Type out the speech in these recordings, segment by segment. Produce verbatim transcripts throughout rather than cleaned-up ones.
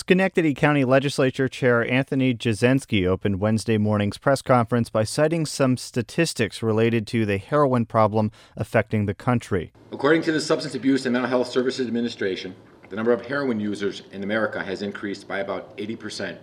Schenectady County Legislature Chair Anthony Jasinski opened Wednesday morning's press conference by citing some statistics related to the heroin problem affecting the country. According to the Substance Abuse and Mental Health Services Administration, the number of heroin users in America has increased by about eighty percent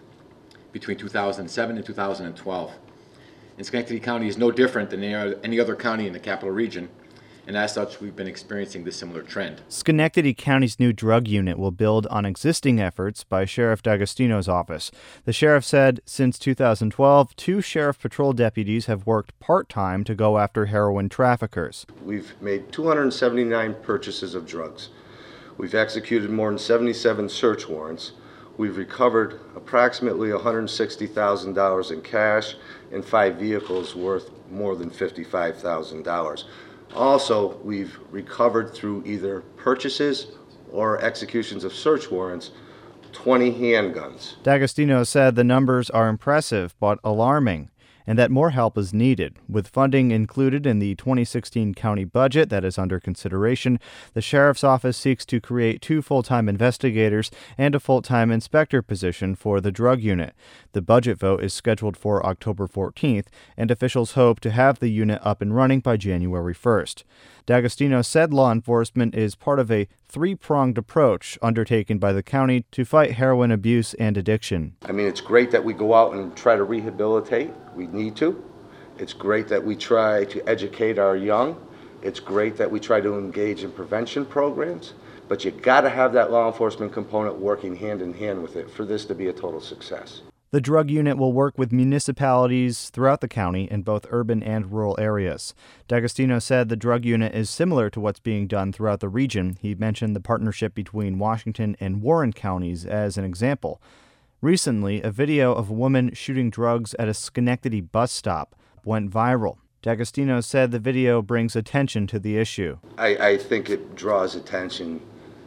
between two thousand seven and two thousand twelve. And Schenectady County is no different than any other county in the capital region, and as such, we've been experiencing this similar trend. Schenectady County's new drug unit will build on existing efforts by Sheriff D'Agostino's office. The sheriff said since two thousand twelve, two sheriff patrol deputies have worked part-time to go after heroin traffickers. We've made two hundred seventy-nine purchases of drugs. We've executed more than seventy-seven search warrants. We've recovered approximately one hundred sixty thousand dollars in cash and five vehicles worth more than fifty-five thousand dollars. Also, we've recovered through either purchases or executions of search warrants twenty handguns. D'Agostino said the numbers are impressive but alarming, and that more help is needed. With funding included in the twenty sixteen county budget that is under consideration, the sheriff's office seeks to create two full-time investigators and a full-time inspector position for the drug unit. The budget vote is scheduled for October fourteenth, and officials hope to have the unit up and running by January first. D'Agostino said law enforcement is part of a three-pronged approach undertaken by the county to fight heroin abuse and addiction. I mean, it's great that we go out and try to rehabilitate. We need to. It's great that we try to educate our young. It's great that we try to engage in prevention programs. But you got to have that law enforcement component working hand in hand with it for this to be a total success. The drug unit will work with municipalities throughout the county in both urban and rural areas. D'Agostino said the drug unit is similar to what's being done throughout the region. He mentioned the partnership between Washington and Warren counties as an example. Recently, a video of a woman shooting drugs at a Schenectady bus stop went viral. D'Agostino said the video brings attention to the issue. I, I think it draws attention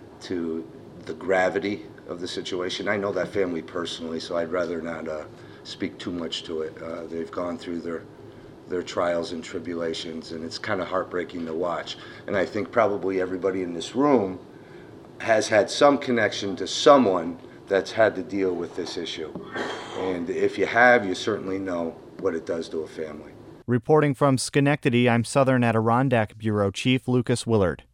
to the gravity of the situation. I know that family personally, so I'd rather not uh, speak too much to it. Uh, they've gone through their their trials and tribulations, and it's kind of heartbreaking to watch. And I think probably everybody in this room has had some connection to someone that's had to deal with this issue. And if you have, you certainly know what it does to a family. Reporting from Schenectady, I'm Southern Adirondack Bureau Chief Lucas Willard.